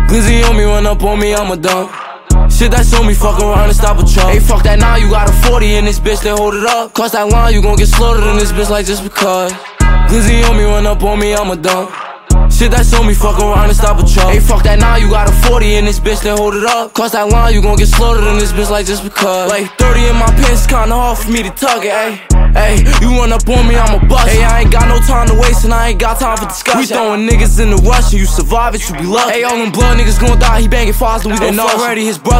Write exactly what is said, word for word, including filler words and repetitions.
Glizzy on me, run up on me, I'm a dunk. Shit that's on me, fuck around and stop a truck. Hey, fuck that now, you got a forty in this bitch, then hold it up. Cross that line, you gon' get slaughtered in this bitch like just because. Glizzy on me, run up on me, I'm a dunk. Shit that's on me, fuck around and stop a truck. Hey, fuck that now, you got a forty in this bitch, then hold it up. Cross that line, you gon' get slaughtered in this bitch like just because. Like thirty in my pants, kinda hard for me to tug it, ayy. Ayy, you run up on me, I'm a bust. Ayy, I ain't got no time to waste and I ain't got time for discussion. We throwing niggas in the rush and you survive it, you be lucky. Ayy, all them blood niggas gon' die, he banging fives and we gon' fuck. Already his brother